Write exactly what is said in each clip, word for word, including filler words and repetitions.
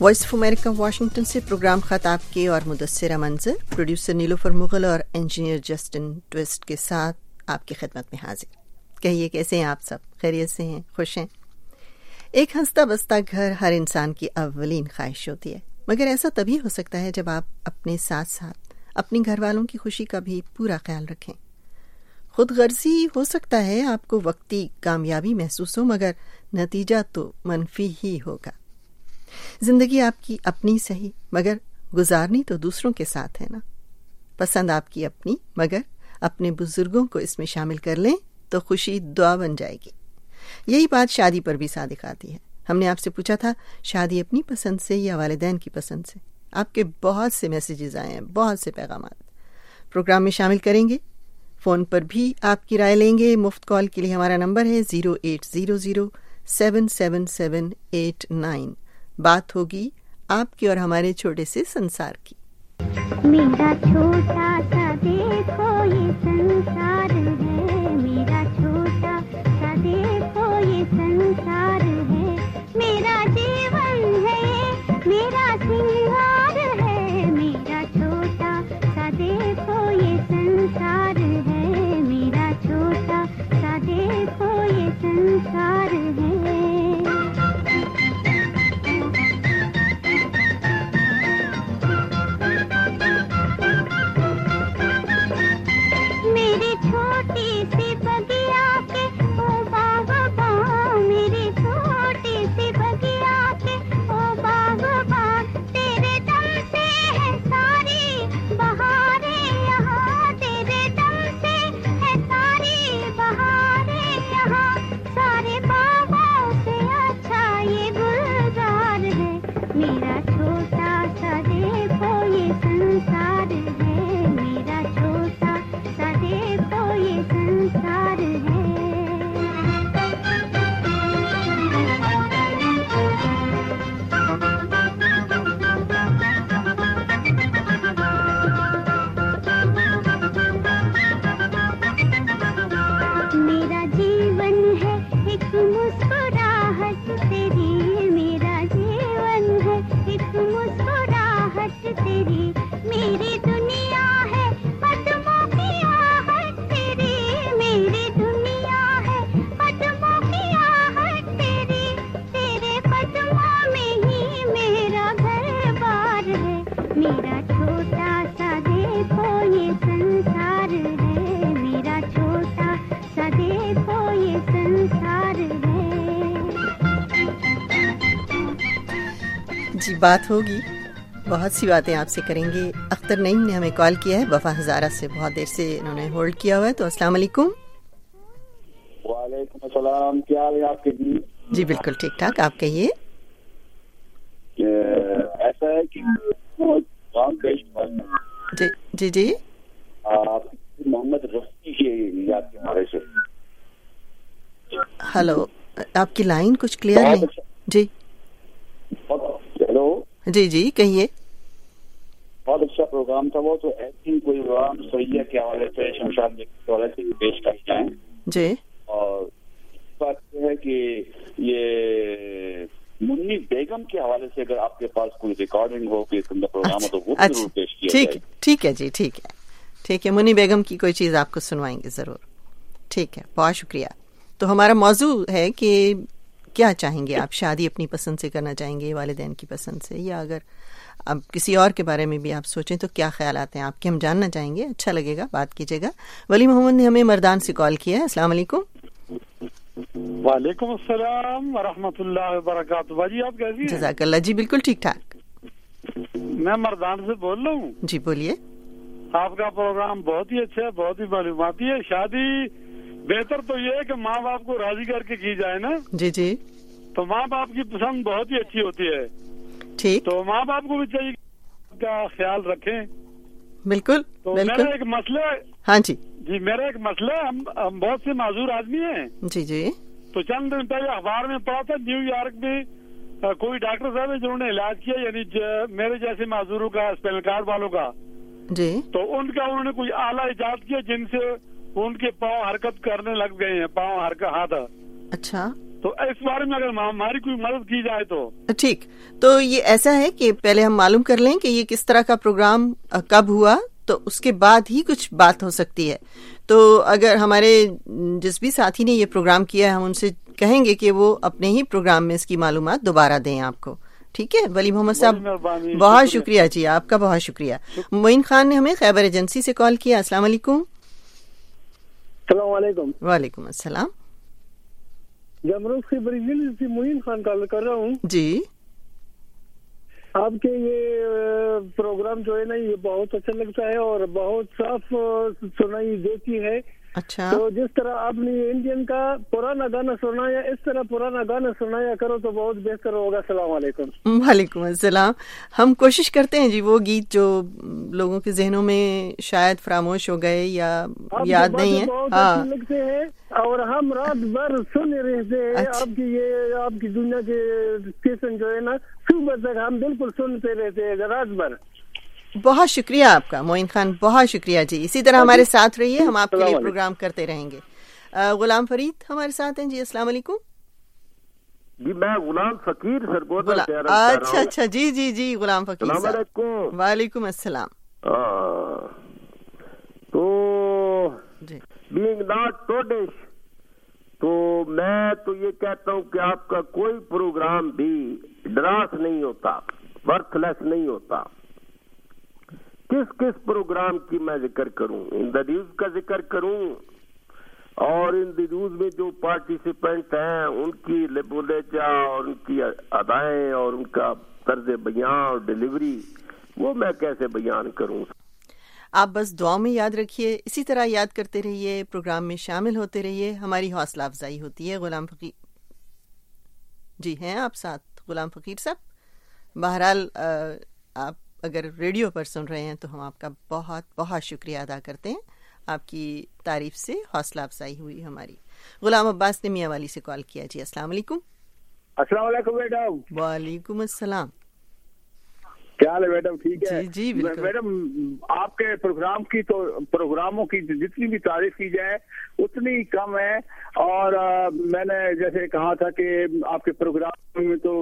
Voice of America Washington سے program خط آپ کے اور مدثرہ منظر، پروڈیوسر نیلوفر مغل اور انجینئر جسٹن ٹوسٹ کے ساتھ آپ کی خدمت میں حاضر۔ کہیے کیسے ہیں آپ سب؟ خیریت سے ہیں؟ خوش ہیں؟ ایک ہنستا بستا گھر ہر انسان کی اولین خواہش ہوتی ہے، مگر ایسا تبھی ہو سکتا ہے جب آپ اپنے ساتھ ساتھ اپنے گھر والوں کی خوشی کا بھی پورا خیال رکھیں۔ خود غرضی ہو سکتا ہے آپ کو وقتی کامیابی محسوس ہو، مگر نتیجہ تو منفی ہی ہوگا۔ زندگی آپ کی اپنی صحیح، مگر گزارنی تو دوسروں کے ساتھ ہے نا۔ پسند آپ کی اپنی، مگر اپنے بزرگوں کو اس میں شامل کر لیں تو خوشی دعا بن جائے گی۔ یہی بات شادی پر بھی صادق آتی ہے۔ ہم نے آپ سے پوچھا تھا شادی اپنی پسند سے یا والدین کی پسند سے؟ آپ کے بہت سے میسیجز آئے ہیں، بہت سے پیغامات پروگرام میں شامل کریں گے۔ فون پر بھی آپ کی رائے لیں گے۔ مفت کال کے لیے ہمارا نمبر ہے zero eight zero zero seven seven seven eight nine. بات ہوگی آپ کی اور ہمارے چھوٹے سے سنسار کی۔ میرا چھوٹا سا دیکھو یہ سنسار ہے، میرا چھوٹا سا دیکھو یہ سنسار ہے، میرا جیون ہے میرا سنگار ہے، میرا چھوٹا سا دیکھو یہ سنسار ہے، میرا چھوٹا سا دیکھو یہ سنسار ہے۔ جی بات ہوگی، بہت سی باتیں آپ سے کریں گے۔ اختر نعیم نے ہمیں کال کیا ہے وفا ہزارہ سے، بہت دیر سے انہوں نے ہولڈ کیا ہوا ہے، تو السلام علیکم۔ وعلیکم السلام، کیا حال ہے آپ کے؟ جی جی بالکل ٹھیک ٹھاک، آپ کہیے۔ ایسا ہے کہ جی جی جی محمد رفیع کے یاد کے بارے سے۔ ہلو، آپ کی لائن کچھ کلیئر نہیں۔ جی ہیلو، جی جی کہیے۔ بہت اچھا پروگرام تھا وہ، تو ایسی کوئی پروگرام سیاح کے حوالے سے، شمشاد کے حوالے سے پیش کر جائیں۔ جی، اور بات یہ ہے کہ یہ منی بیگم کے حوالے سے اگر آپ کے پاس کوئی ریکارڈنگ ہو کہ پروگرام ہو تو وہ ضرور پیش کیا جائے۔ ٹھیک ہے جی، ٹھیک ہے ٹھیک ہے، منی بیگم کی کوئی چیز آپ کو سنوائیں گے ضرور۔ ٹھیک ہے، بہت شکریہ۔ تو ہمارا موضوع ہے کہ کیا چاہیں گے آپ؟ شادی اپنی پسند سے کرنا چاہیں گے، والدین کی پسند سے، یا اگر اب کسی اور کے بارے میں بھی آپ سوچیں تو کیا خیالات ہیں آپ کے؟ ہم جاننا چاہیں گے، اچھا لگے گا، بات کیجیے گا۔ ولی محمد نے ہمیں مردان سے کال کیا ہے۔ السلام علیکم۔ وعلیکم السلام ورحمۃ اللہ وبرکاتہ۔ باجی آپ کیسی ہیں؟ جزاک اللہ، جی بالکل ٹھیک ٹھاک۔ میں مردان سے بول رہا ہوں۔ جی بولیے۔ آپ کا پروگرام بہت ہی اچھا ہے، بہت ہی معلوماتی ہے۔ شادی بہتر تو یہ ہے کہ ماں باپ کو راضی کر کے کی جائے نا۔ جی جی، تو ماں باپ کی پسند بہت ہی اچھی ہوتی ہے۔ ٹھیک، تو ماں باپ کو بھی چاہیے کا خیال رکھیں۔ بالکل تو بالکل۔ میرا ایک مسئلہ، ہاں جی جی میرا ایک مسئلہ ہے، ہم ہم بہت سے معذور آدمی ہیں۔ جی جی، تو چند دن پہلے اخبار میں پڑھا تھا نیو یارک میں کوئی ڈاکٹر صاحب ہے جنہوں نے علاج کیا، یعنی میرے جیسے معذوروں کا، اسپینل کارڈ والوں کا، جی، تو ان کا انہوں نے کوئی آلہ ایجاد کیا جن سے ان کے پاؤں حرکت کرنے لگ گئے ہیں، پاؤں حرکت ہاتھ۔ اچھا، تو اس بارے میں اگر ہماری کوئی مدد کی جائے تو ٹھیک. تو یہ ایسا ہے کہ پہلے ہم معلوم کر لیں کہ یہ کس طرح کا پروگرام کب ہوا, تو اس کے بعد ہی کچھ بات ہو سکتی ہے. تو اگر ہمارے جس بھی ساتھی نے یہ پروگرام کیا ہے ہم ان سے کہیں گے کہ وہ اپنے ہی پروگرام میں اس کی معلومات دوبارہ دیں آپ کو. ٹھیک ہے ولی محمد صاحب, بہت شکریہ جی, آپ کا بہت شکریہ. معین خان نے ہمیں خیبر ایجنسی سے کال کیا. السلام علیکم. السلام علیکم. وعلیکم السلام. جمروز کی بریزیل سے معین خان کال کر رہا ہوں. جی آپ کے یہ پروگرام جو ہے نا یہ بہت اچھا لگتا ہے اور بہت صاف سنائی دیتی ہے. اچھا, تو جس طرح آپ نے انڈین کا پرانا گانا سنایا اس طرح پرانا گانا سنایا کرو تو بہت بہتر ہوگا. السلام علیکم. وعلیکم السلام. ہم کوشش کرتے ہیں جی وہ گیت جو لوگوں کے ذہنوں میں شاید فراموش ہو گئے یا یاد نہیں ہے. بہت اچھے لگتے ہیں اور ہم رات بھر سنے رہتے ہیں. آپ کی یہ آپ کی دنیا کے اسٹیشن جو ہے نا صبح تک ہم بالکل سنتے رہتے ہیں رات بھر. بہت شکریہ آپ کا معین خان, بہت شکریہ جی. اسی طرح ہمارے ساتھ رہیے, ہم آپ کے لیے پروگرام کرتے رہیں گے. غلام فرید ہمارے ساتھ ہیں جی. السلام علیکم. جی میں غلام فقیر سر. اچھا اچھا جی جی جی غلام فقیر السلام علیکم. وعلیکم السلام. تو بینگ ناٹ ٹوڈش, تو میں تو یہ کہتا ہوں کہ آپ کا کوئی پروگرام بھی ڈراس نہیں ہوتا, ورتھ لیس نہیں ہوتا. کس کس پروگرام کی میں ذکر کروں؟ ان دا نیوز کا ذکر کروں, اور ان دی نیوز میں جو پارٹیسپینٹ ہیں ان کی لبولیجا اور ان کی ادائیں اور ان کا طرز بیان اور ڈیلیوری وہ میں کیسے بیان کروں؟ آپ بس دعاؤں میں یاد رکھیے, اسی طرح یاد کرتے رہیے, پروگرام میں شامل ہوتے رہیے, ہماری حوصلہ افزائی ہوتی ہے. غلام فقیر جی ہیں آپ ساتھ؟ غلام فقیر صاحب, بہرحال آپ اگر ریڈیو پر سن رہے ہیں تو ہم آپ کا بہت بہت شکریہ ادا کرتے ہیں. آپ کی تعریف سے حوصلہ افزائی ہوئی ہماری. غلام عباس نے میاں والی سے کال کیا جی. السلام علیکم. السلام علیکم میڈم. وعلیکم السلام. کیا حال ہے میڈم؟ ٹھیک ہے جی جی بالکل. میڈم آپ کے پروگرام کی تو پروگراموں کی جتنی بھی تعریف کی جائے اتنی کم ہے. اور میں نے جیسے کہا تھا کہ آپ کے پروگرام میں تو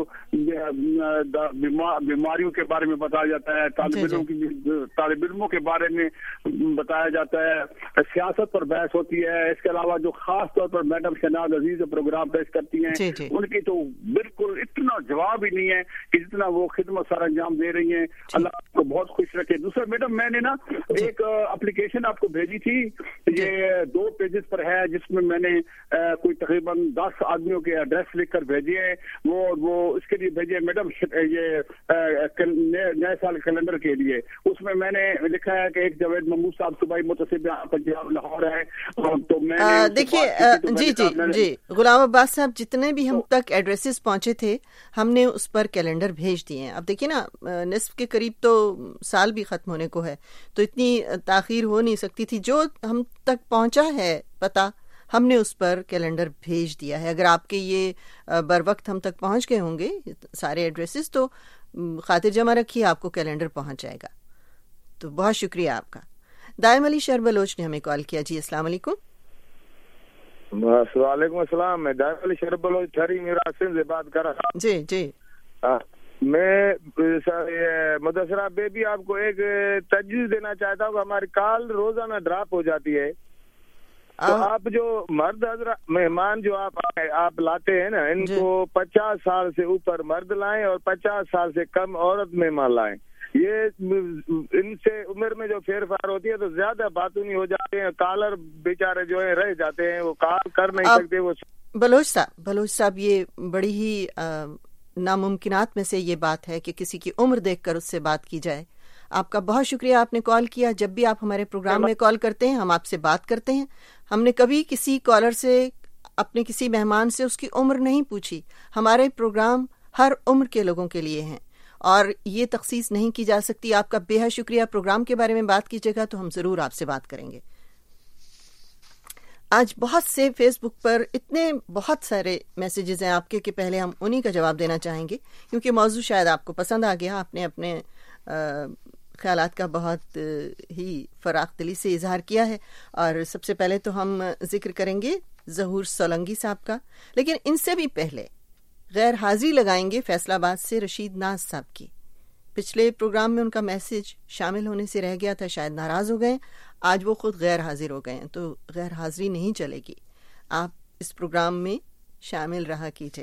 بیماریوں کے بارے میں بتایا جاتا ہے, طالب علموں کی طالب علموں کے بارے میں بتایا جاتا ہے, سیاست پر بحث ہوتی ہے. اس کے علاوہ جو خاص طور پر میڈم شہناز عزیز پروگرام پیش کرتی ہیں ان کی تو بالکل اتنا جواب ہی نہیں ہے کہ جتنا وہ خدمت سر انجام دے رہی ہیں. اللہ آپ کو بہت خوش رکھے. دوسرا میڈم میں نے نا ایک اپلیکیشن آپ کو بھیجی تھی, یہ دو پیجز پر ہے, جس میں میں نے کوئی تقریباً دس آدمیوں کے ایڈریس لکھ کر بھیجے ہیں. وہ وہ اس کے لیے بھیجے میڈم, یہ نئے سال کیلنڈر کے لیے. اس میں میں نے لکھا ہے کہ ایک جاوید محمود صاحب صوبائی متصب پنجاب لاہور ہے. تو میں دیکھیے جی جی جی غلام عباس صاحب, جتنے بھی ہم تک ایڈریسز پہنچے تھے ہم نے اس پر کیلنڈر بھیج دیے ہیں. اب دیکھیے نا نصف کے قریب تو سال بھی ختم ہونے کو ہے, تو اتنی تاخیر ہو نہیں سکتی تھی. جو ہم تک پہنچا ہے پتہ ہم نے اس پر کیلنڈر بھیج دیا ہے. اگر آپ کے یہ بر وقت ہم تک پہنچ گئے ہوں گے سارے ایڈریسز تو خاطر جمع رکھیے, آپ کو کیلنڈر پہنچ جائے گا. تو بہت شکریہ آپ کا. دائم علی شہر بلوچ نے ہمیں کال کیا جی. السلام علیکم. وعلیکم السلام. میں دائم علی شہر بلوچ ٹھری میرا سن سے بات کر رہا ہوں. جی جی میں مدثرہ بیبی آپ کو ایک تجویز دینا چاہتا ہوں کہ ہماری کال روزانہ ڈراپ ہو جاتی ہے. تو آپ جو مرد حضرات مہمان جو آپ آپ لاتے ہیں نا, ان کو پچاس سال سے اوپر مرد لائیں اور پچاس سال سے کم عورت مہمان لائیں. یہ ان سے عمر میں جو پھیر پھار ہوتی ہے تو زیادہ باتونی ہو جاتے ہیں. کالر بیچارے جو ہیں رہ جاتے ہیں, وہ کال کر نہیں سکتے. وہ بلوچ صاحب بلوچ صاحب یہ بڑی ہی ناممکنات میں سے یہ بات ہے کہ کسی کی عمر دیکھ کر اس سے بات کی جائے. آپ کا بہت شکریہ, آپ نے کال کیا. جب بھی آپ ہمارے پروگرام میں کال کرتے ہیں ہم آپ سے بات کرتے ہیں. ہم نے کبھی کسی کالر سے اپنے کسی مہمان سے اس کی عمر نہیں پوچھی. ہمارے پروگرام ہر عمر کے لوگوں کے لیے ہیں اور یہ تخصیص نہیں کی جا سکتی. آپ کا بے حد شکریہ. پروگرام کے بارے میں بات کیجیے گا تو ہم ضرور آپ سے بات کریں گے. آج بہت سے فیس بک پر اتنے بہت سارے میسیجز ہیں آپ کے کہ پہلے ہم انہی کا جواب دینا چاہیں گے, کیونکہ موضوع شاید آپ کو پسند آ گیا. آپ نے اپنے خیالات کا بہت ہی فراخ دلی سے اظہار کیا ہے. اور سب سے پہلے تو ہم ذکر کریں گے ظہور سولنگی صاحب کا، لیکن ان سے بھی پہلے غیر حاضری لگائیں گے فیصل آباد سے رشید ناز صاحب کی۔ پچھلے پروگرام میں ان کا میسج شامل ہونے سے رہ گیا تھا، شاید ناراض ہو گئے، آج وہ خود غیر حاضر ہو گئے ہیں، تو غیر حاضری نہیں چلے گی، آپ اس پروگرام میں شامل رہا کیجیے۔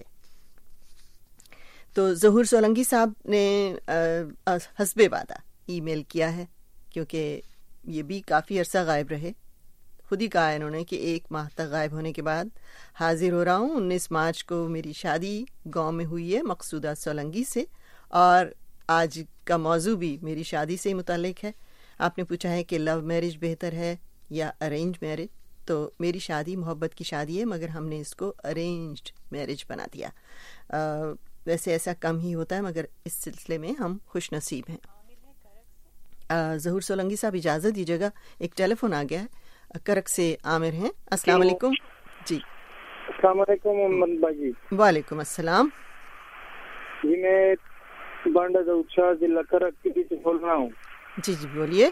تو ظہور سولنگی صاحب نے حسب وعدہ ای میل کیا ہے، کیونکہ یہ بھی کافی عرصہ غائب رہے، خود ہی کہا انہوں نے کہ ایک ماہ تک غائب ہونے کے بعد حاضر ہو رہا ہوں۔ انیس مارچ کو میری شادی گاؤں میں ہوئی ہے مقصودہ سولنگی سے، اور آج کا موضوع بھی میری شادی سے ہی متعلق ہے۔ آپ نے پوچھا ہے کہ لو میرج بہتر ہے یا ارینج میرج، تو میری شادی محبت کی شادی ہے، مگر ہم نے اس کو ارینجڈ میرج بنا دیا۔ آ, ویسے ایسا کم ہی ہوتا ہے، مگر اس سلسلے میں ہم خوش نصیب ہیں۔ ظہور سولنگی صاحب اجازت دیجیے گا، ایک ٹیلی فون آ گیا ہے، کرک سے عامر ہیں۔ السلام علیکم۔ جی السلام علیکم محمد بھائی۔ وعلیکم السلام۔ جی میں بانڈا داؤد شاہ ضلع کرک سے بول رہا ہوں۔ جی جی بولیے۔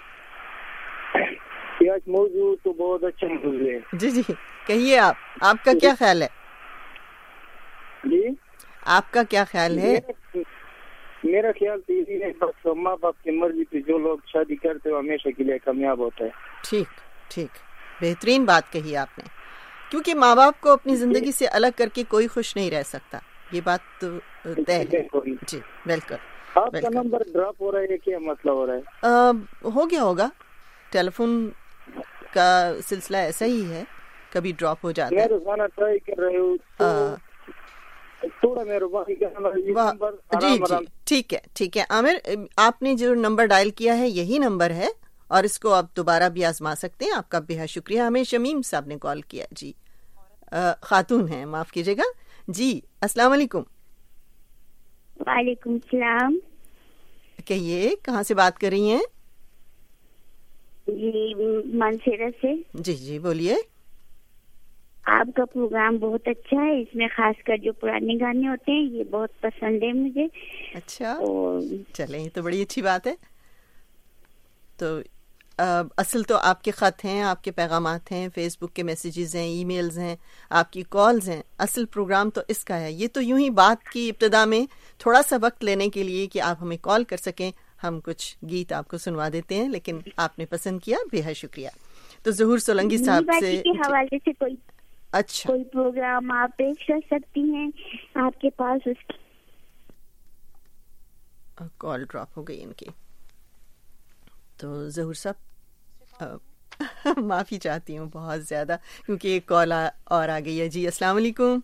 آج موضوع تو بہت اچھا موضوع ہے۔ جی جی کہیے، آپ آپ کا کیا خیال ہے؟ جی آپ کا کیا خیال ہے؟ میرا خیال تو یہی ہے، بس ماں باپ کی مرضی پہ جو لوگ شادی کرتے ہیں ہمیشہ کے لیے کامیاب ہوتا ہے۔ ٹھیک ٹھیک، بہترین بات کہی آپ نے، کیونکہ ماں باپ کو اپنی زندگی سے الگ کر کے کوئی خوش نہیں رہ سکتا، یہ بات تو طے ہے۔ جی بالکل۔ آپ کا نمبر ڈراپ ہو رہا ہے، کیا مسئلہ ہو رہا ہے؟ ہو گیا ہوگا، ٹیلی فون کا سلسلہ ایسا ہی ہے، کبھی ڈراپ ہو جاتا ہے۔ میں روزانہ ٹرائی کر رہے ہوں، تھوڑا مہربانی جی جی ٹھیک ہے ٹھیک ہے عامر، آپ نے جو نمبر ڈائل کیا ہے یہی نمبر ہے، اور اس کو آپ دوبارہ بھی آزما سکتے ہیں۔ آپ کا بے حد شکریہ۔ ہمیں شمیم صاحب نے کال کیا، جی خاتون ہیں، معاف کیجیے گا۔ جی السلام علیکم۔ وعلیکم السلام۔ کہیے کہاں سے بات کر رہی ہیں؟ جی مانسیرا سے۔ جی جی بولیے۔ آپ کا پروگرام بہت اچھا ہے، اس میں خاص کر جو پرانے گانے ہوتے ہیں یہ بہت پسند ہے مجھے۔ اچھا چلیں، یہ تو بڑی اچھی بات ہے۔ تو اصل تو آپ کے خط ہیں، آپ کے پیغامات ہیں، فیس بک کے میسیجز ہیں، ای میلز ہیں، آپ کی کالز ہیں، اصل پروگرام تو اس کا ہے۔ یہ تو یوں ہی بات کی ابتدا میں تھوڑا سا وقت لینے کے لیے کہ آپ ہمیں کال کر سکیں، ہم کچھ گیت آپ کو سنوا دیتے ہیں، لیکن آپ نے پسند کیا، بے حد شکریہ۔ تو ظہور سولنگی صاحب سے کے حوالے سے کوئی اچھا کوئی پروگرام آپ پیش کر سکتی ہیں آپ کے پاس؟ اس کی کال ڈراپ ہو گئی ان کی، تو ظہور صاحب معافی چاہتی ہوں بہت زیادہ، کیونکہ ایک کال اور آ گئی ہے۔ جی السلام علیکم۔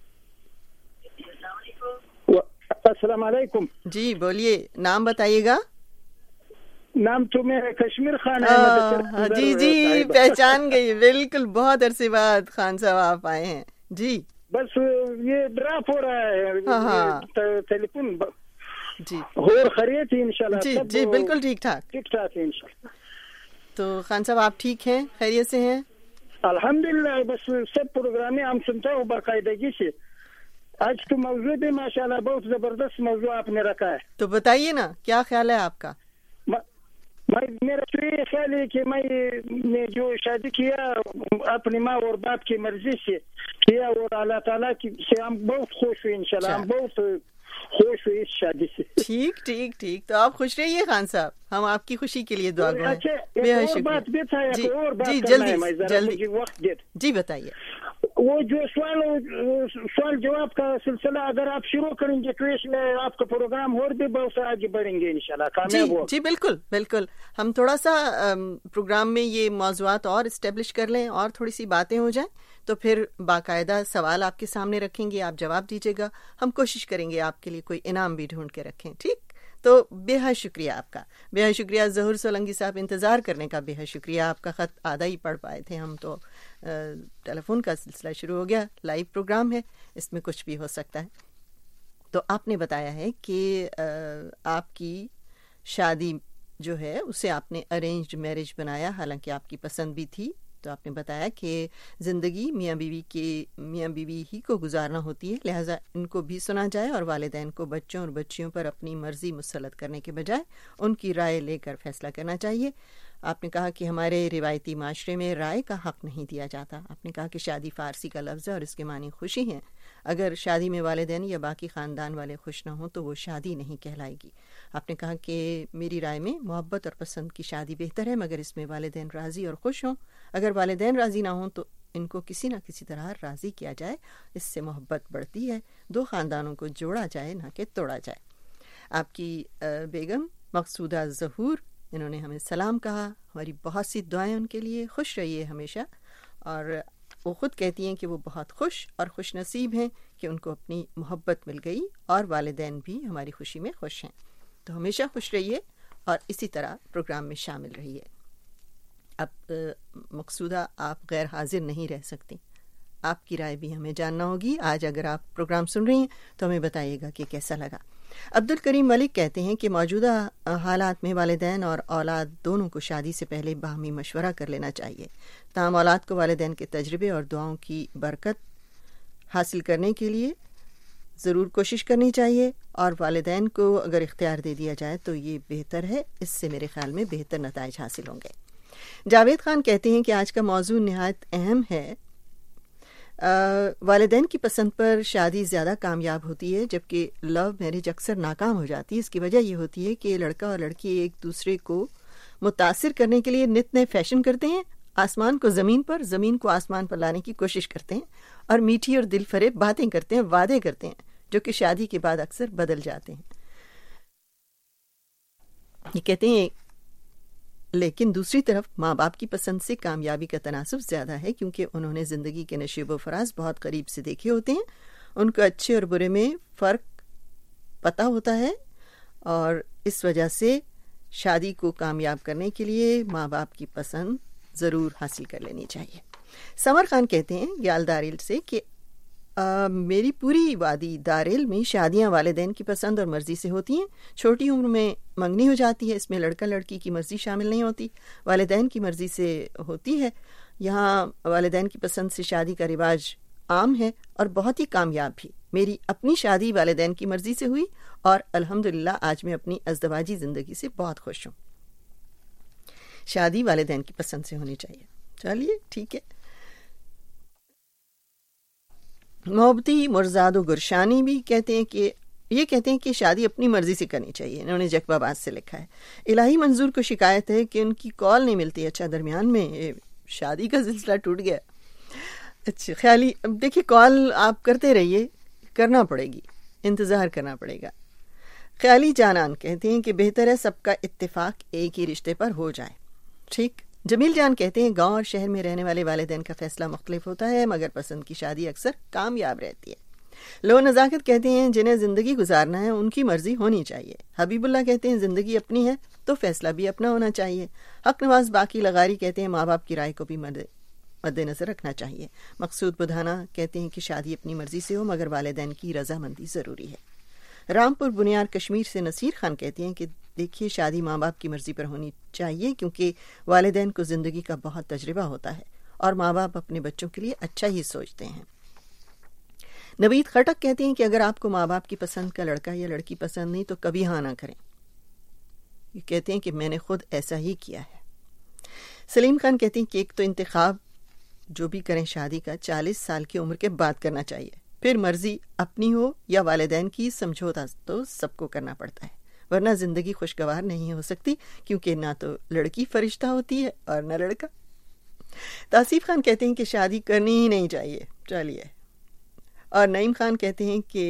السلام علیکم۔ جی بولیے، نام بتائیے گا۔ نام تو میرا کشمیر خان ہے۔ جی جی پہچان گئی، بالکل، بہت عرصے بعد خان صاحب آپ آئے ہیں۔ جی بس یہ ڈراپ ہو رہا ہے ٹیلی فون۔ جی اور خیریت ہے انشاءاللہ؟ جی جی بالکل ٹھیک ٹھاک ٹھیک ٹھاک ہے انشاءاللہ۔ تو خان صاحب آپ ٹھیک ہیں، خیریت سے ہیں؟ الحمدللہ، بس سب پروگرام ہم سنتا ہوں باقاعدگی سے۔ آج تو موضوع بھی ماشاءاللہ بہت زبردست موضوع آپ نے رکھا ہے، تو بتائیے نا کیا خیال ہے آپ کا؟ میرا تو یہ خیال ہے کہ میں جو شادی کیا اپنی ماں اور باپ کی مرضی سے کیا، اور اللہ تعالیٰ کی سے ہم بہت خوش ہوئے انشاءاللہ، ہم بہت خوش ہوئے اس شادی سے۔ ٹھیک ٹھیک ٹھیک، تو آپ خوش رہیے خان صاحب، ہم آپ کی خوشی کے لیے دعا گو ہیں۔ جی جی جلدی جلدی جی بتائیے۔ وہ جو سوال سوال جواب کا سلسلہ اگر آپ شروع کریں گے تو اس میں آپ کا پروگرام اور بھی بہت سا آگے بڑھیں گے انشاءاللہ، کامیاب ہو۔ جی بالکل بالکل، ہم تھوڑا سا پروگرام میں یہ موضوعات اور اسٹیبلش کر لیں اور تھوڑی سی باتیں ہو جائیں، تو پھر باقاعدہ سوال آپ کے سامنے رکھیں گے، آپ جواب دیجیے گا، ہم کوشش کریں گے آپ کے لیے کوئی انعام بھی ڈھونڈ کے رکھیں۔ ٹھیک، تو بے حد شکریہ آپ کا، بے حد شکریہ ظہور سولنگی صاحب، انتظار کرنے کا بے حد شکریہ۔ آپ کا خط آدھا ہی پڑھ پائے تھے ہم، تو ٹیلی فون کا سلسلہ شروع ہو گیا، لائیو پروگرام ہے، اس میں کچھ بھی ہو سکتا ہے۔ تو آپ نے بتایا ہے کہ آپ کی شادی جو ہے اسے آپ نے ارینجڈ میرج بنایا، حالانکہ آپ کی پسند بھی تھی۔ تو آپ نے بتایا کہ زندگی میاں بیوی کے میاں بیوی ہی کو گزارنا ہوتی ہے، لہٰذا ان کو بھی سنا جائے اور والدین کو بچوں اور بچیوں پر اپنی مرضی مسلط کرنے کے بجائے ان کی رائے لے کر فیصلہ کرنا چاہیے۔ آپ نے کہا کہ ہمارے روایتی معاشرے میں رائے کا حق نہیں دیا جاتا. آپ نے کہا کہ شادی فارسی کا لفظ ہے اور اس کے معنی خوشی ہیں. اگر شادی میں والدین یا باقی خاندان والے خوش نہ ہوں تو وہ شادی نہیں کہلائے گی. آپ نے کہا کہ میری رائے میں محبت اور پسند کی شادی بہتر ہے مگر اس میں والدین راضی اور خوش ہوں. اگر والدین راضی نہ ہوں تو ان کو کسی نہ کسی طرح راضی کیا جائے, اس سے محبت بڑھتی ہے. دو خاندانوں کو جوڑا جائے نہ کہ توڑا جائے. آپ کی بیگم مقصودہ ظہور, انہوں نے ہمیں سلام کہا. ہماری بہت سی دعائیں ان کے لیے. خوش رہیے ہمیشہ. اور وہ خود کہتی ہیں کہ وہ بہت خوش اور خوش نصیب ہیں کہ ان کو اپنی محبت مل گئی اور والدین بھی ہماری خوشی میں خوش ہیں. تو ہمیشہ خوش رہیے اور اسی طرح پروگرام میں شامل رہیے. اب مقصودہ آپ غیر حاضر نہیں رہ سکتی, آپ کی رائے بھی ہمیں جاننا ہوگی. آج اگر آپ پروگرام سن رہی ہیں تو ہمیں بتائیے گا کہ کیسا لگا. عبد الکریم ملک کہتے ہیں کہ موجودہ حالات میں والدین اور اولاد دونوں کو شادی سے پہلے باہمی مشورہ کر لینا چاہیے. تاہم اولاد کو والدین کے تجربے اور دعاؤں کی برکت حاصل کرنے کے لیے ضرور کوشش کرنی چاہیے, اور والدین کو اگر اختیار دے دیا جائے تو یہ بہتر ہے. اس سے میرے خیال میں بہتر نتائج حاصل ہوں گے. جاوید خان کہتے ہیں کہ آج کا موضوع نہایت اہم ہے. والدین کی پسند پر شادی زیادہ کامیاب ہوتی ہے جبکہ لو میرج اکثر ناکام ہو جاتی ہے. اس کی وجہ یہ ہوتی ہے کہ لڑکا اور لڑکی ایک دوسرے کو متاثر کرنے کے لیے نت نئے فیشن کرتے ہیں, آسمان کو زمین پر, زمین کو آسمان پر لانے کی کوشش کرتے ہیں, اور میٹھی اور دل فریب باتیں کرتے ہیں, وعدے کرتے ہیں جو کہ شادی کے بعد اکثر بدل جاتے ہیں. یہ کہتے ہیں لیکن دوسری طرف ماں باپ کی پسند سے کامیابی کا تناسب زیادہ ہے کیونکہ انہوں نے زندگی کے نشیب و فراز بہت قریب سے دیکھے ہوتے ہیں. ان کو اچھے اور برے میں فرق پتہ ہوتا ہے, اور اس وجہ سے شادی کو کامیاب کرنے کے لیے ماں باپ کی پسند ضرور حاصل کر لینی چاہیے. سمر خان کہتے ہیں گیال داریل سے کہ آ, میری پوری وادی داریل میں شادیاں والدین کی پسند اور مرضی سے ہوتی ہیں. چھوٹی عمر میں منگنی ہو جاتی ہے, اس میں لڑکا لڑکی کی مرضی شامل نہیں ہوتی, والدین کی مرضی سے ہوتی ہے. یہاں والدین کی پسند سے شادی کا رواج عام ہے اور بہت ہی کامیاب بھی. میری اپنی شادی والدین کی مرضی سے ہوئی اور الحمدللہ آج میں اپنی ازدواجی زندگی سے بہت خوش ہوں. شادی والدین کی پسند سے ہونی چاہیے. چلیے ٹھیک ہے. محبتی مرزاد و گرشانی بھی کہتے ہیں کہ یہ کہتے ہیں کہ شادی اپنی مرضی سے کرنی چاہیے. انہوں نے جقبہ باز سے لکھا ہے. الہی منظور کو شکایت ہے کہ ان کی کال نہیں ملتی. اچھا, درمیان میں شادی کا سلسلہ ٹوٹ گیا. اچھا خیالی, دیکھیے کال آپ کرتے رہیے, کرنا پڑے گی, انتظار کرنا پڑے گا. خیالی جانان کہتے ہیں کہ بہتر ہے سب کا اتفاق ایک ہی رشتے پر ہو جائے. ٹھیک. جمیل جان کہتے ہیں گاؤں اور شہر میں رہنے والے والدین کا فیصلہ مختلف ہوتا ہے مگر پسند کی شادی اکثر کامیاب رہتی ہے. لو نزاکت کہتے ہیں جنہیں زندگی گزارنا ہے ان کی مرضی ہونی چاہیے. حبیب اللہ کہتے ہیں زندگی اپنی ہے تو فیصلہ بھی اپنا ہونا چاہیے. حق نواز باقی لغاری کہتے ہیں ماں باپ کی رائے کو بھی مد نظر رکھنا چاہیے. مقصود بدھانا کہتے ہیں کہ شادی اپنی مرضی سے ہو مگر والدین کی رضامندی ضروری ہے. رامپور بنیار کشمیر سے نصیر خان کہتے ہیں کہ دیکھیے شادی ماں باپ کی مرضی پر ہونی چاہیے کیونکہ والدین کو زندگی کا بہت تجربہ ہوتا ہے اور ماں باپ اپنے بچوں کے لیے اچھا ہی سوچتے ہیں. نوید خٹک کہتے ہیں کہ اگر آپ کو ماں باپ کی پسند کا لڑکا یا لڑکی پسند نہیں تو کبھی ہاں نہ کریں. یہ کہتے ہیں کہ میں نے خود ایسا ہی کیا ہے. سلیم خان کہتے ہیں کہ ایک تو انتخاب جو بھی کریں شادی کا چالیس سال کی عمر کے بعد کرنا چاہیے, پھر مرضی اپنی ہو یا والدین کی سمجھوتا تو سب کو کرنا پڑتا ہے ورنہ زندگی خوشگوار نہیں ہو سکتی کیونکہ نہ تو لڑکی فرشتہ ہوتی ہے اور نہ لڑکا. تاصیف خان کہتے ہیں کہ شادی کرنی ہی نہیں چاہیے. چلیے. اور نعیم خان کہتے ہیں کہ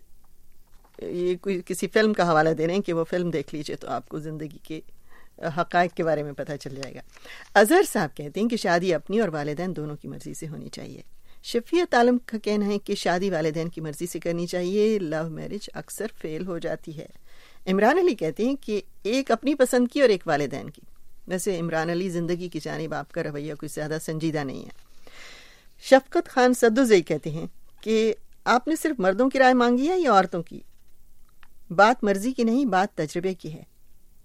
یہ کوئی کسی فلم کا حوالہ دے رہے ہیں کہ وہ فلم دیکھ لیجئے تو آپ کو زندگی کے حقائق کے بارے میں پتہ چل جائے گا. اظہر صاحب کہتے ہیں کہ شادی اپنی اور والدین دونوں کی مرضی سے ہونی چاہیے. شفیعت عالم کا کہنا ہے کہ شادی والدین کی مرضی سے کرنی چاہیے, لو میرج اکثر فیل ہو جاتی ہے. عمران علی کہتے ہیں کہ ایک اپنی پسند کی اور ایک والدین کی. ویسے عمران علی زندگی کی جانب آپ کا رویہ کچھ زیادہ سنجیدہ نہیں ہے. شفقت خان صدوزئی کہتے ہیں کہ آپ نے صرف مردوں کی رائے مانگی ہے یا عورتوں کی؟ بات مرضی کی نہیں, بات تجربے کی ہے.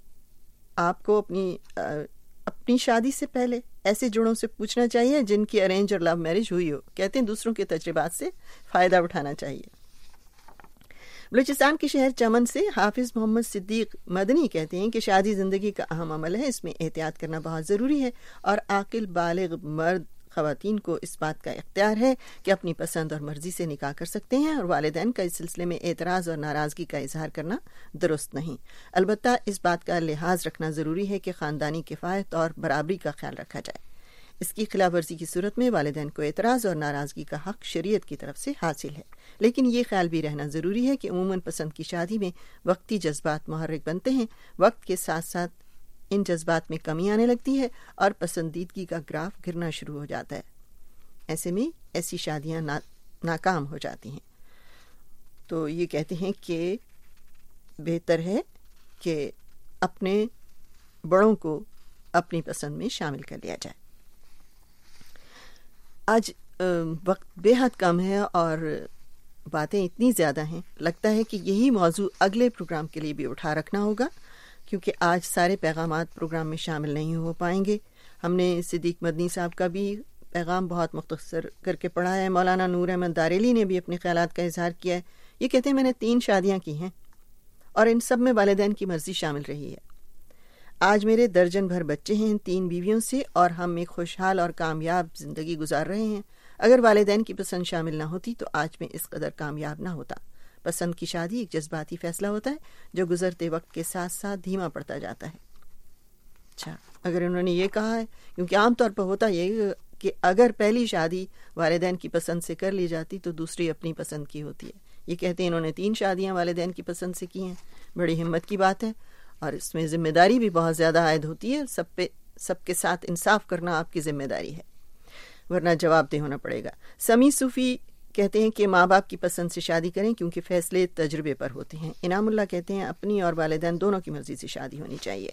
آپ کو اپنی اپنی شادی سے پہلے ایسے جوڑوں سے پوچھنا چاہیے جن کی ارینج اور لو میرج ہوئی ہو. کہتے ہیں دوسروں کے تجربات سے فائدہ اٹھانا چاہیے. بلوچستان کے شہر چمن سے حافظ محمد صدیق مدنی کہتے ہیں کہ شادی زندگی کا اہم عمل ہے، اس میں احتیاط کرنا بہت ضروری ہے اور عاقل بالغ مرد خواتین کو اس بات کا اختیار ہے کہ اپنی پسند اور مرضی سے نکاح کر سکتے ہیں، اور والدین کا اس سلسلے میں اعتراض اور ناراضگی کا اظہار کرنا درست نہیں۔ البتہ اس بات کا لحاظ رکھنا ضروری ہے کہ خاندانی کفایت اور برابری کا خیال رکھا جائے۔ اس کی خلاف ورزی کی صورت میں والدین کو اعتراض اور ناراضگی کا حق شریعت کی طرف سے حاصل ہے، لیکن یہ خیال بھی رہنا ضروری ہے کہ عموماً پسند کی شادی میں وقتی جذبات محرک بنتے ہیں، وقت کے ساتھ ساتھ ان جذبات میں کمی آنے لگتی ہے اور پسندیدگی کا گراف گرنا شروع ہو جاتا ہے، ایسے میں ایسی شادیاں نا ناکام ہو جاتی ہیں۔ تو یہ کہتے ہیں کہ بہتر ہے کہ اپنے بڑوں کو اپنی پسند میں شامل کر لیا جائے۔ آج وقت بے حد کم ہے اور باتیں اتنی زیادہ ہیں، لگتا ہے کہ یہی موضوع اگلے پروگرام کے لیے بھی اٹھا رکھنا ہوگا، کیونکہ آج سارے پیغامات پروگرام میں شامل نہیں ہو پائیں گے۔ ہم نے صدیق مدنی صاحب کا بھی پیغام بہت مختصر کر کے پڑھا ہے، مولانا نور احمد داریلی نے بھی اپنے خیالات کا اظہار کیا ہے۔ یہ کہتے ہیں میں نے تین شادیاں کی ہیں اور ان سب میں والدین کی مرضی شامل رہی ہے۔ آج میرے درجن بھر بچے ہیں تین بیویوں سے، اور ہم ایک خوشحال اور کامیاب زندگی گزار رہے ہیں۔ اگر والدین کی پسند شامل نہ ہوتی تو آج میں اس قدر کامیاب نہ ہوتا۔ پسند کی شادی ایک جذباتی فیصلہ ہوتا ہے جو گزرتے وقت کے ساتھ ساتھ دھیما پڑتا جاتا ہے۔ اچھا، اگر انہوں نے یہ کہا ہے، کیونکہ عام طور پر ہوتا یہ کہ اگر پہلی شادی والدین کی پسند سے کر لی جاتی تو دوسری اپنی پسند کی ہوتی ہے۔ یہ کہتے ہیں انہوں نے تین شادیاں والدین کی پسند سے کی ہیں، بڑی ہمت کی بات ہے، اور اس میں ذمہ داری بھی بہت زیادہ عائد ہوتی ہے۔ سب پہ سب کے ساتھ انصاف کرنا آپ کی ذمہ داری ہے، ورنہ جواب دہ ہونا پڑے گا۔ سمیع صوفی کہتے ہیں کہ ماں باپ کی پسند سے شادی کریں کیونکہ فیصلے تجربے پر ہوتے ہیں۔ انعام اللہ کہتے ہیں اپنی اور والدین دونوں کی مرضی سے شادی ہونی چاہیے۔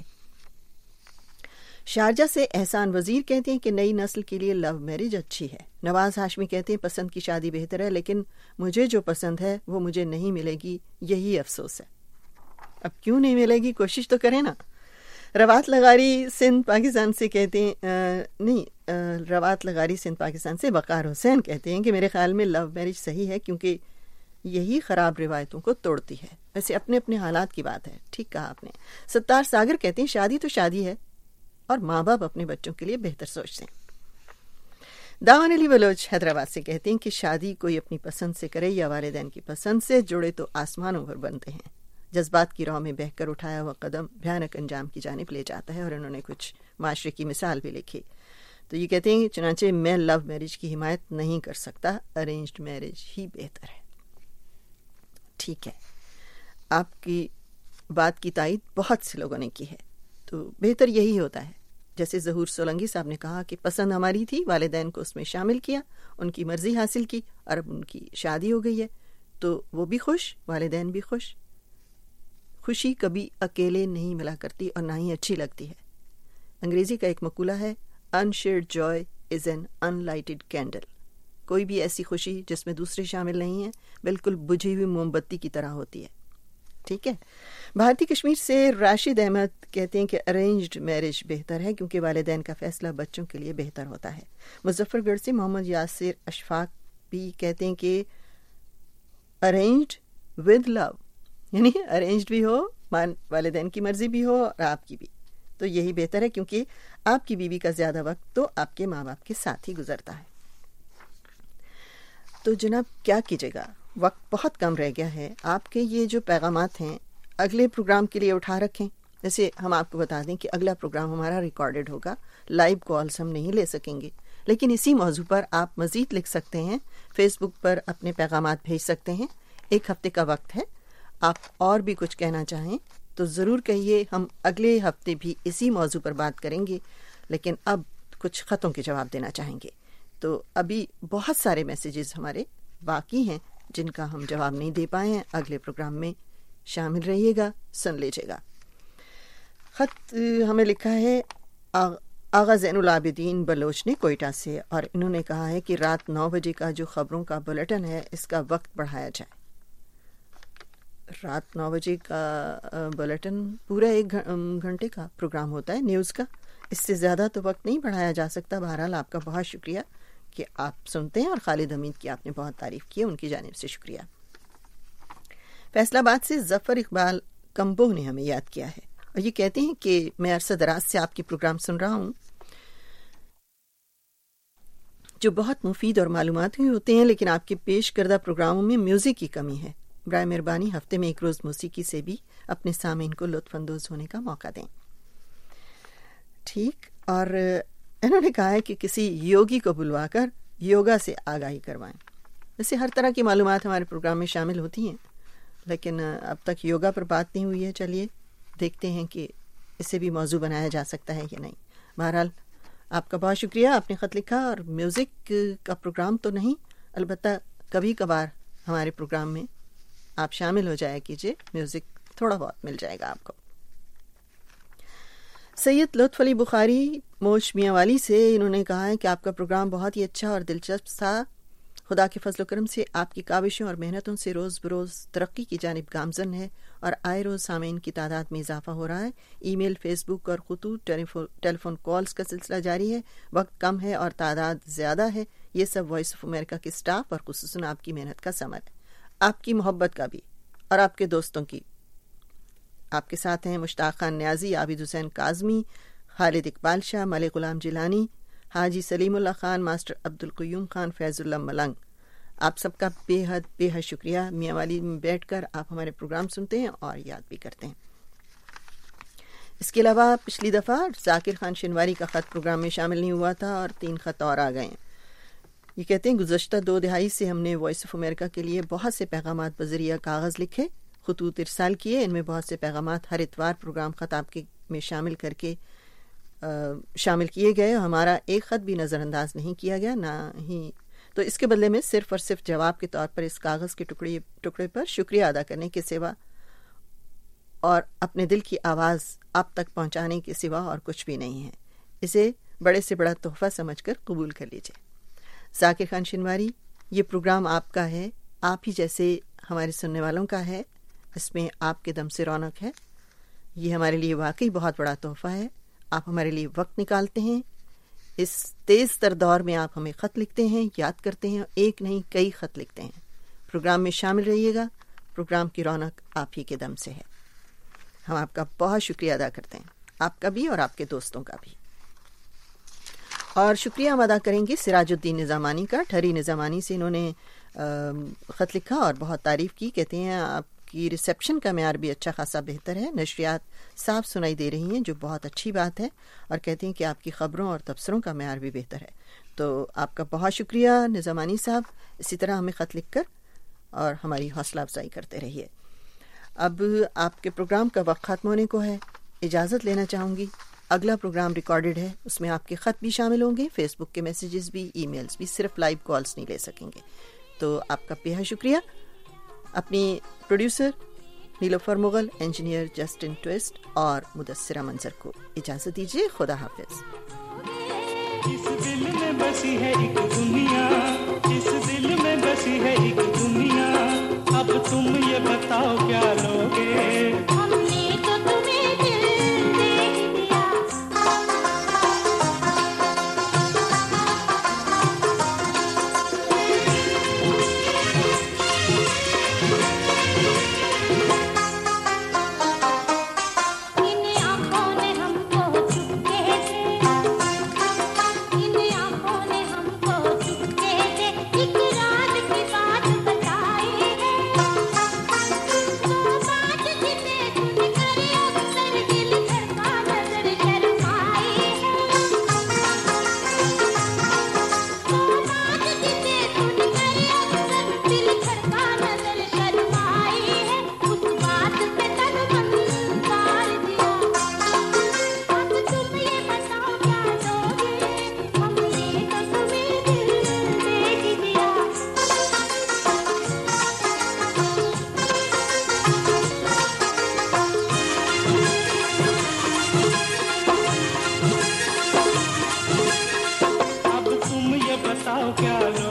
شارجہ سے احسان وزیر کہتے ہیں کہ نئی نسل کے لیے لو میرج اچھی ہے۔ نواز ہاشمی کہتے ہیں پسند کی شادی بہتر ہے، لیکن مجھے جو پسند ہے وہ مجھے نہیں ملے گی، یہی افسوس ہے۔ اب کیوں نہیں ملے گی؟ کوشش تو کریں نا۔ روات لغاری سندھ پاکستان سے کہتے ہیں نہیں روات لغاری سندھ پاکستان سے وقار حسین کہتے ہیں کہ میرے خیال میں لو میرج صحیح ہے کیونکہ یہی خراب روایتوں کو توڑتی ہے۔ ویسے اپنے اپنے حالات کی بات ہے، ٹھیک کہا آپ نے۔ ستار ساگر کہتے ہیں شادی تو شادی ہے اور ماں باپ اپنے بچوں کے لیے بہتر سوچتے ہیں۔ داون علی بلوچ حیدرآباد سے کہتے ہیں کہ شادی کوئی اپنی پسند سے کرے یا والدین کی پسند سے، جوڑے تو آسمانوں پر بنتے ہیں۔ جذبات کی راہ میں بہہ کر اٹھایا ہوا قدم بھیانک انجام کی جانب لے جاتا ہے، اور انہوں نے کچھ معاشرے کی مثال بھی لکھی۔ تو یہ کہتے ہیں چنانچہ میں لو میرج کی حمایت نہیں کر سکتا، ارینجڈ میرج ہی بہتر ہے۔ ٹھیک ہے، آپ کی بات کی تائید بہت سے لوگوں نے کی ہے، تو بہتر یہی ہوتا ہے۔ جیسے ظہور سولنگی صاحب نے کہا کہ پسند ہماری تھی، والدین کو اس میں شامل کیا، ان کی مرضی حاصل کی، اور اب ان کی شادی ہو گئی ہے تو وہ بھی خوش، والدین بھی خوش۔ خوشی کبھی اکیلے نہیں ملا کرتی اور نہ ہی اچھی لگتی ہے۔ انگریزی کا ایک مقولہ ہے unshared joy is an unlighted candle۔ کوئی بھی ایسی خوشی جس میں دوسرے شامل نہیں ہیں بالکل بجھی ہوئی موم بتی کی طرح ہوتی ہے۔ ٹھیک ہے، بھارتی کشمیر سے راشد احمد کہتے ہیں کہ ارینجڈ میرج بہتر ہے کیونکہ والدین کا فیصلہ بچوں کے لیے بہتر ہوتا ہے۔ مظفر گڑھ سے محمد یاسر اشفاق بھی کہتے ہیں کہ ارینجڈ ود لو، یعنی ارینجڈ بھی ہو، والدین کی مرضی بھی ہو اور آپ کی بھی، تو یہی بہتر ہے کیونکہ آپ کی بیوی کا زیادہ وقت تو آپ کے ماں باپ کے ساتھ ہی گزرتا ہے۔ تو جناب کیا کیجیے گا، وقت بہت کم رہ گیا ہے۔ آپ کے یہ جو پیغامات ہیں اگلے پروگرام کے لیے اٹھا رکھیں۔ جیسے ہم آپ کو بتا دیں کہ اگلا پروگرام ہمارا ریکارڈڈ ہوگا، لائیو کالز ہم نہیں لے سکیں گے، لیکن اسی موضوع پر آپ مزید لکھ سکتے ہیں، فیس بک پر اپنے پیغامات بھیج سکتے ہیں۔ ایک ہفتے کا وقت ہے، آپ اور بھی کچھ کہنا چاہیں تو ضرور کہیے، ہم اگلے ہفتے بھی اسی موضوع پر بات کریں گے، لیکن اب کچھ خطوں کے جواب دینا چاہیں گے۔ تو ابھی بہت سارے میسیجز ہمارے باقی ہیں جن کا ہم جواب نہیں دے پائے ہیں، اگلے پروگرام میں شامل رہیے گا، سن لیجیے گا۔ خط ہمیں لکھا ہے آغا زین العابدین بلوچ نے کوئٹہ سے، اور انہوں نے کہا ہے کہ رات نو بجے کا جو خبروں کا بلیٹن ہے اس کا وقت بڑھایا جائے۔ رات نو بجے کا بلیٹن پورا ایک گھنٹے کا پروگرام ہوتا ہے نیوز کا، اس سے زیادہ تو وقت نہیں بڑھایا جا سکتا۔ بہرحال آپ کا بہت شکریہ کہ آپ سنتے ہیں، اور خالد حمید کی آپ نے بہت تعریف کی ہے، ان کی جانب سے شکریہ۔ फैसला आबाद से जफर इकबाल कम्बो ने हमें याद किया है और ये कहते हैं कि मैं अरसा दराज से आपके प्रोग्राम सुन रहा हूँ जो बहुत मुफीद और मालूमाती होते हैं, लेकिन आपके पेश करदा प्रोग्रामों में म्यूज़िक की कमी है। बराए मेहरबानी हफ्ते में एक रोज़ मौसीकी से भी अपने सामीन को लुत्फ़अंदोज़ होने का मौका दें। ठीक, और इन्होंने कहा है कि किसी योगी को बुलवाकर योगा से आगाही करवाएं। वैसे हर तरह की मालूमात हमारे प्रोग्राम में शामिल होती हैं, लेकिन अब तक योगा पर बात नहीं हुई है। चलिए देखते हैं कि इसे भी मौजू बनाया जा सकता है कि नहीं। बहरहाल आपका बहुत शुक्रिया, आपने ख़त लिखा। और म्यूज़िक का प्रोग्राम तो नहीं, अलबत्ता कभी कभार हमारे प्रोग्राम में आप शामिल हो जाया कीजिए, म्यूज़िक थोड़ा बहुत मिल जाएगा आपको। सैयद लुत्फ़ अली बुखारी मोश मियांवाली से इन्होंने कहा है कि आपका प्रोग्राम बहुत ही अच्छा और दिलचस्प था। खुदा के फजल करम से आपकी काविशों और मेहनतों से रोज़ बरोज़ तरक्की की जानिब गामज़न है और आए रोज़ सामीन की तादाद में इजाफा हो रहा है। ईमेल, फेसबुक और खुतूत, टेलीफोन कॉल्स का सिलसिला जारी है। वक्त कम है और तादाद ज़्यादा है। ये सब वॉइस ऑफ अमेरिका के स्टाफ और खुसूसन आपकी मेहनत का समर है, आपकी मोहब्बत का भी और आपके दोस्तों की। आपके साथ हैं मुश्ताक खान न्याजी, आबिद हुसैन काज़मी, खालिद इकबाल शाह, मलिक गुलाम जिलानी, हाजी सलीमुल्लाह खान, मास्टर अब्दुल क़य्यूम खान, फैज़ुल्लाह मलंग। आप सबका बेहद बेहद शुक्रिया। मियांवाली में बैठकर आप हमारे प्रोग्राम सुनते हैं और याद भी करते हैं। इसके अलावा पिछली दफ़ा जाकिर खान शिनवारी का ख़त प्रोग्राम में शामिल नहीं हुआ था और तीन ख़त और आ गए हैं। ये कहते हैं गुज़श्ता दो दिहाई से हमने वॉइस ऑफ अमेरिका के लिए बहुत से पैगामात बज़रिया कागज़ लिखे, खुतूत इरसाल किए। इनमें बहुत से पैगामात हर इतवार प्रोग्राम ख़त आपके में शामिल करके आ, शामिल किए गए। हमारा एक ख़त भी नज़रअंदाज नहीं किया गया, ना ही तो इसके बदले में सिर्फ़ और सिर्फ जवाब के तौर पर इस कागज़ के टुकड़े टुकड़े पर शुक्रिया अदा करने के सिवा और अपने दिल की आवाज़ आप तक पहुंचाने के सिवा और कुछ भी नहीं है। इसे बड़े से बड़ा तोहफ़ा समझकर कबूल कर लीजिए। जाकिर खान शिनवारी, ये प्रोग्राम आपका है, आप ही जैसे हमारे सुनने वालों का है। इसमें आपके दम से रौनक है। ये हमारे लिए वाकई बहुत बड़ा तोहफ़ा है। आप हमारे लिए वक्त निकालते हैं। इस तेज़ तर दौर में आप हमें ख़त लिखते हैं, याद करते हैं, एक नहीं कई ख़त लिखते हैं। प्रोग्राम में शामिल रहिएगा। प्रोग्राम की रौनक आप ही के दम से है। हम आपका बहुत शुक्रिया अदा करते हैं, आपका भी और आपके दोस्तों का भी। और शुक्रिया हम अदा करेंगे सिराजुद्दीन निज़ामानी का। ठरी निज़ामानी से इन्होंने ख़त लिखा और बहुत तारीफ़ की। कहते हैं आपकी रिसेप्शन का मेयार भी अच्छा खासा बेहतर है, नशरियात साफ सुनाई दे रही हैं, जो बहुत अच्छी बात है। और कहते हैं कि आपकी ख़बरों और तबसरों का मेयार भी बेहतर है। तो आपका बहुत शुक्रिया निज़ामानी साहब। इसी तरह हमें ख़त लिख कर और हमारी हौसला अफजाई करते रहिए। अब आपके प्रोग्राम का वक्त ख़त्म होने को है, इजाज़त लेना चाहूँगी। अगला प्रोग्राम रिकॉर्डेड है, उसमें आपके ख़त भी शामिल होंगे, फेसबुक के मैसेजेस भी, ईमेल्स भी, सिर्फ लाइव कॉल्स नहीं ले सकेंगे। तो आपका बेहद शुक्रिया। अपनी producer Nilofar Mughal, engineer Justin Twist और मुदस्सिरा मंजर को इजाज़त दीजिए। खुदा हाफिज़। इस दिल में बसी है एक दुनिया, इस दिल में बसी है एक दुनिया, अब तुम ये बताओ क्या लोगे। हमने तो तुम्हें दिल दे दिया, इन आँखों ने हमको चुपके से, इन आँखों ने हमको चुपके से एक रात की बात बताई है। वो बात जिसे सुनकर अक्सर दिल धड़का नजर शर्माई है। वो बात जिसे सुनकर अक्सर दिल धड़का नजर शर्माई है। उस बात पे तन मन मार दिया, अब तुम ये बताओ क्या लोगे। हमने तो तुम्हें दिल दे दिया। अब तुम ये बताओ क्या